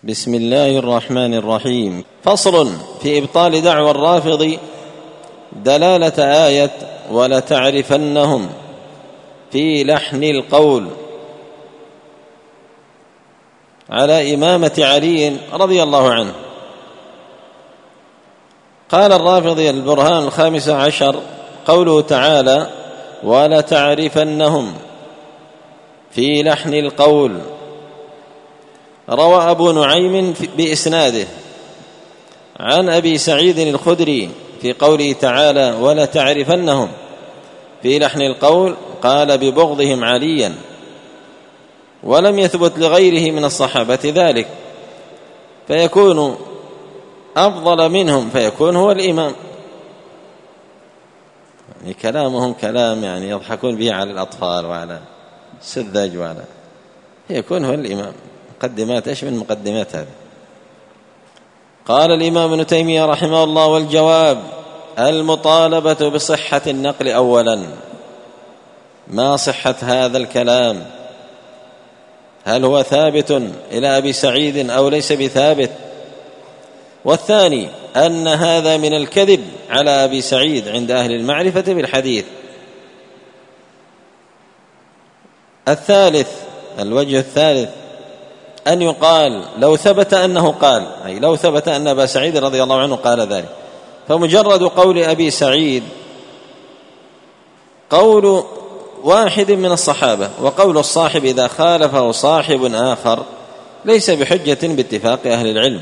بسم الله الرحمن الرحيم. فصل في إبطال دعوى الرافض دلالة آية ولتعرفنهم في لحن القول على إمامة علي رضي الله عنه. قال الرافضي البرهان 15 قوله تعالى ولتعرفنهم في لحن القول. روى أبو نعيم بإسناده عن أبي سعيد الخدري في قوله تعالى ولتعرفنهم في لحن القول قال ببغضهم عليا، ولم يثبت لغيره من الصحابة ذلك، فيكون أفضل منهم فيكون هو الإمام. يعني كلامهم كلام يعني يضحكون به على الأطفال وعلى السذاج وعلى يكون هو الإمام. مقدمات إيش من مقدمات هذا؟ قال الإمام ابن تيمية رحمه الله: والجواب المطالبة بصحة النقل أولا، ما صحة هذا الكلام؟ هل هو ثابت إلى أبي سعيد أو ليس بثابت؟ والثاني أن هذا من الكذب على أبي سعيد عند أهل المعرفة بالحديث. الثالث الوجه الثالث أن يقال لو ثبت أنه قال، أي لو ثبت أن أبا سعيد رضي الله عنه قال ذلك، فمجرد قول أبي سعيد قول واحد من الصحابة، وقول الصاحب إذا خالفه صاحب آخر ليس بحجة باتفاق أهل العلم.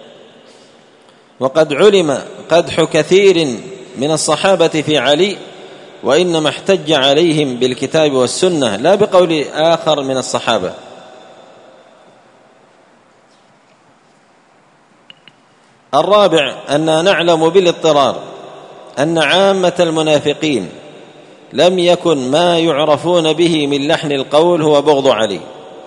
وقد علم قدح كثير من الصحابة في علي، وإنما احتج عليهم بالكتاب والسنة لا بقول آخر من الصحابة. الرابع أن نعلم بالاضطرار أن عامة المنافقين لم يكن ما يعرفون به من لحن القول هو بغض علي،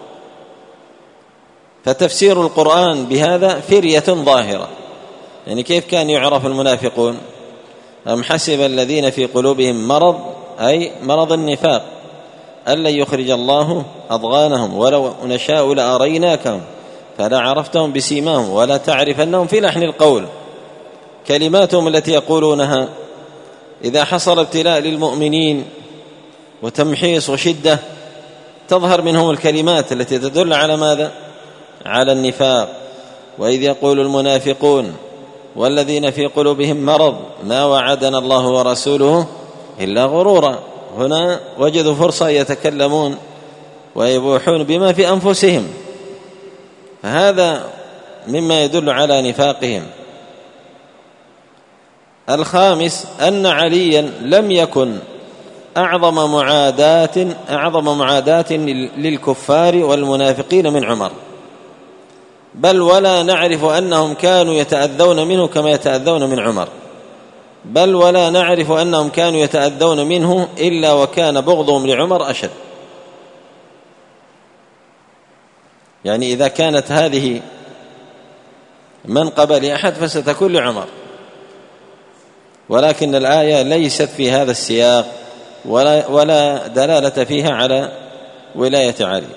فتفسير القرآن بهذا فرية ظاهرة. يعني كيف كان يعرف المنافقون؟ أم حسب الذين في قلوبهم مرض، أي مرض النفاق، أن لن يخرج الله أضغانهم ولو نشاء لأريناكهم فلا عرفتهم بسيماهم ولا تعرفنهم في لحن القول. كلماتهم التي يقولونها إذا حصل ابتلاء للمؤمنين وتمحيص وشدة تظهر منهم الكلمات التي تدل على ماذا؟ على النفاق. وإذ يقول المنافقون والذين في قلوبهم مرض ما وعدنا الله ورسوله إلا غرورا. هنا وجدوا فرصة يتكلمون ويبوحون بما في أنفسهم، فهذا مما يدل على نفاقهم. الخامس أن عليا لم يكن أعظم معاداة للكفار والمنافقين من عمر، بل ولا نعرف أنهم كانوا يتأذون منه كما يتأذون من عمر، بل ولا نعرف أنهم كانوا يتأذون منه إلا وكان بغضهم لعمر أشد. يعني إذا كانت هذه منقبة لأحد فستكون لعمر، ولكن الآية ليست في هذا السياق ولا دلالة فيها على ولاية علي،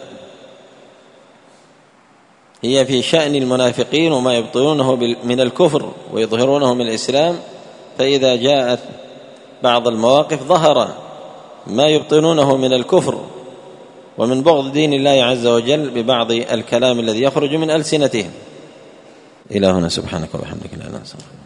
هي في شأن المنافقين وما يبطلونه من الكفر ويظهرونه من الإسلام. فإذا جاءت بعض المواقف ظهر ما يبطلونه من الكفر ومن بغض دين الله عز وجل ببعض الكلام الذي يخرج من ألسنتهم. إلى هنا سبحانك وبحمدك لا إله إلا أنت.